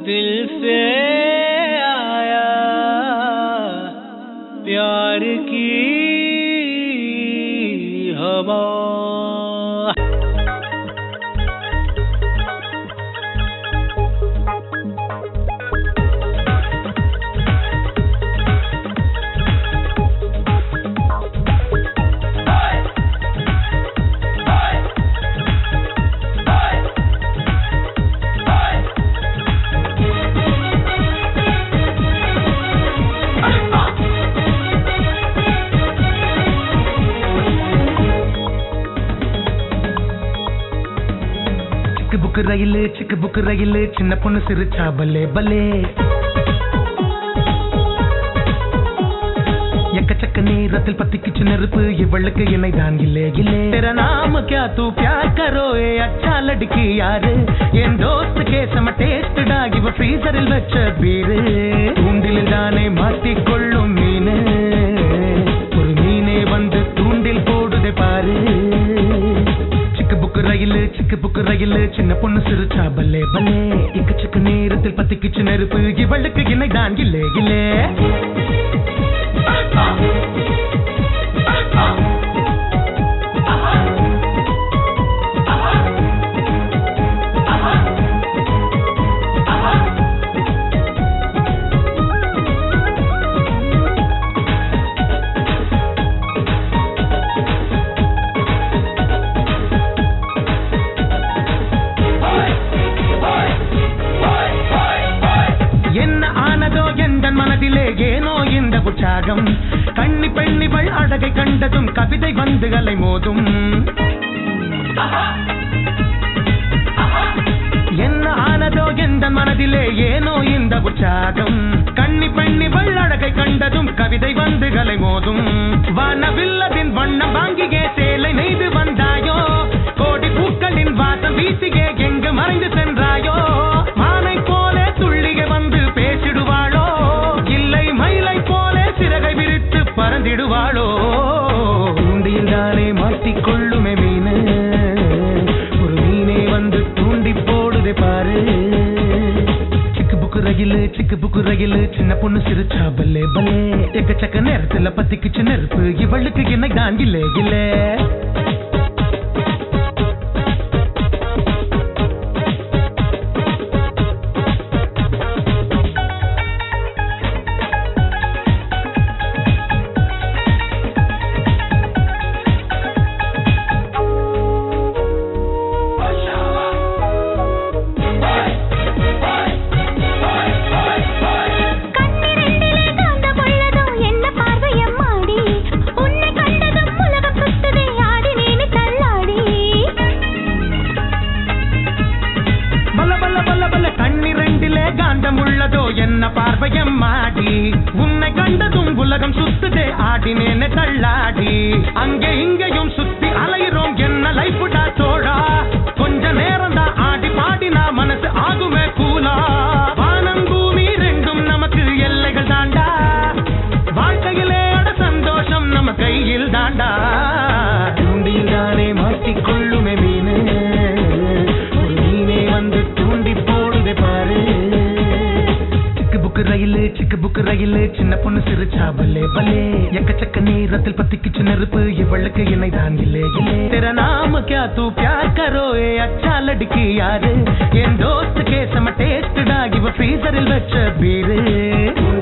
दिल से आया प्यार की हवा। சிக்கு புக்கு ரயிலு சின்ன பொண்ணு சிரிச்சா பல்லே பல்லே எக்கச்சக்க நேரத்தில் பத்திக்குச்சு நெருப்பு இவளுக்கு இணைதான் இல்லே இல்லே तेरा नाम क्या तू प्यार करो ए अच्छा लड़की यार என் दोस्त के सम टेस्टेड ஆகி வ ஃப்ரீசரில் வச்ச பீர் தூண்டில் தானே மாட்டிக் கொள்ளும் மீன் ஒரு மீனே வந்து தூண்டில் போடுதே பாரு சிக்கு புக்கு ரயிலு சின்ன பொண்ணு சிரிச்சா பல்லே பல்லே இக்கச்சக்க நேரத்தில் பத்திக்குச்சு நெருப்பு இவளுக்கு இணைதான் இல்லே இல்லே உற்சாகம் கண்ணி பெண்ணிவள் அழகை கண்டதும் கவிதை வந்து அலை மோதும் என்ன ஆனதோ எந்த மனதிலே ஏனோ இந்த உற்சாகம் கண்ணி பெண்ணிவள் அழகை கண்டதும் கவிதை வந்து அலை மோதும் வானவில்லதின் வண்ணம் வாங்கியே சேலை நெய்து வந்தாயோ கோடி பூக்களின் வாசம் வீசியே எங்கு மறைந்து சென்றாயோ மானை போல துள்ளியே வந்து பேசிடுவாளோ இல்லை மயிலை போல சிறகை விரித்து பறந்திடுவாளோ தூண்டியில் தானே மாட்டிக்கொள்ளுமே மீன் ஒரு மீனே வந்து தூண்டி போடுதே பாரு சிக்கு புக்கு ரயிலு சின்ன பொண்ணு சிரிச்சா பல்லே பல்லே எக்கச்சக்க நேரத்துல பத்திக்குச்சு நெருப்பு இவளுக்கு என்ன தான் இல்லே இல்லே என்ன பார்வையம் மாடி உன்னை கண்டதும் உலகம் சுத்துதே ஆடினேனே தள்ளாடி அங்கே இங்கேயும் சுத்தி அலையிறோம் என்ன லைஃப்டா தோழா கொஞ்ச நேரம் தான் ஆடி பாடினா மனசு ஆகுமே கூலா வானம் பூமி ரெண்டும் நமக்கு எல்லைகள் தாண்டா வாழ்க்கையிலே அட சந்தோஷம் நம்ம கையில் தாண்டா தூண்டில் தானே மாட்டிக்கொள்ளுமே மீன் ஒரு மீனே வந்து தூண்டி போடுதே பாரு சிக்கு புக்கு ரயிலு சின்ன பொண்ணு சிரிச்சா பல்லே பல்லே எக்கச்சக்க நேரத்தில் பத்திக்குச்சு நெருப்பு இவளுக்கு இணைதான் இல்லே இல்லே तेरा नाम क्या तू प्यार करो ए अच्छा लड़की यार என் दोस्त के सम टेस्टेड ஆகி வ ஃப்ரீசரில் வச்ச பீர்